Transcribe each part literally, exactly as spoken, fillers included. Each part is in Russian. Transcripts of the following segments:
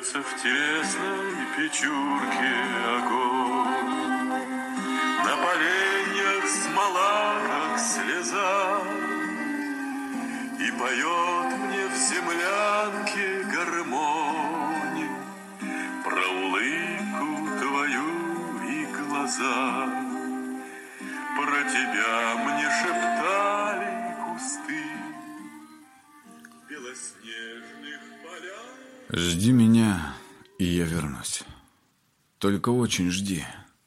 Греется в телесной печурке огонь, на поленьях смола, как слеза, и поет мне в землянке гармонь про улыбку твою и глаза. Про тебя мне шептали кусты белоснежных полях. Жди меня, и я вернусь. Только очень жди.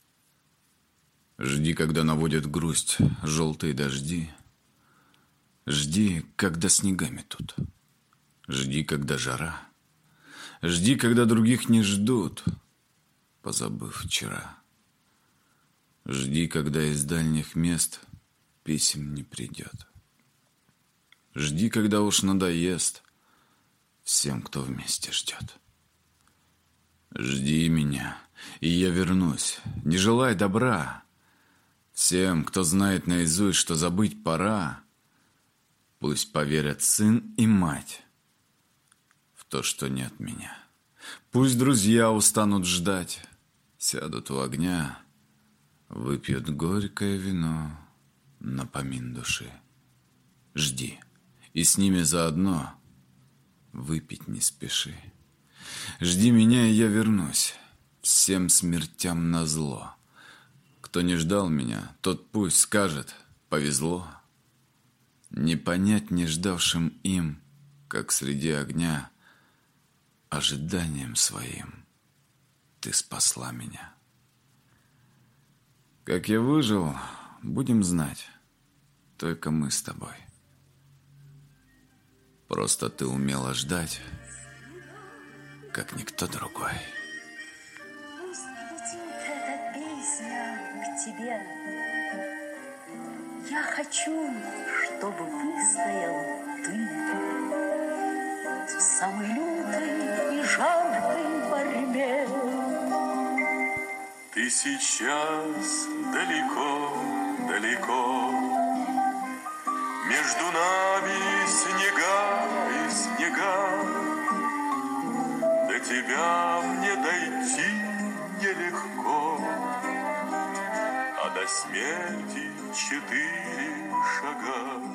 Жди, когда наводят грусть желтые дожди. Жди, когда снега метут. Жди, когда жара. Жди, когда других не ждут, позабыв вчера. Жди, когда из дальних мест писем не придет. Жди, когда уж надоест всем, кто вместе ждет. Жди меня, и я вернусь. Не желай добра всем, кто знает наизусть, что забыть пора. Пусть поверят сын и мать в то, что нет меня. Пусть друзья устанут ждать, сядут у огня, выпьют горькое вино напомин души. Жди, и с ними заодно выпить не спеши. Жди меня, и я вернусь всем смертям назло. Кто не ждал меня, тот пусть скажет: повезло. Не понять не ждавшим им, как среди огня, ожиданием своим ты спасла меня. Как я выжил, будем знать только мы с тобой. Просто ты умела ждать, как никто другой. Пусть летит эта песня к тебе. Я хочу, чтобы выстоял ты в самой лютой и жаркой борьбе. Ты сейчас далеко, далеко, между нами снега и снега. До тебя мне дойти нелегко, а до смерти четыре шага.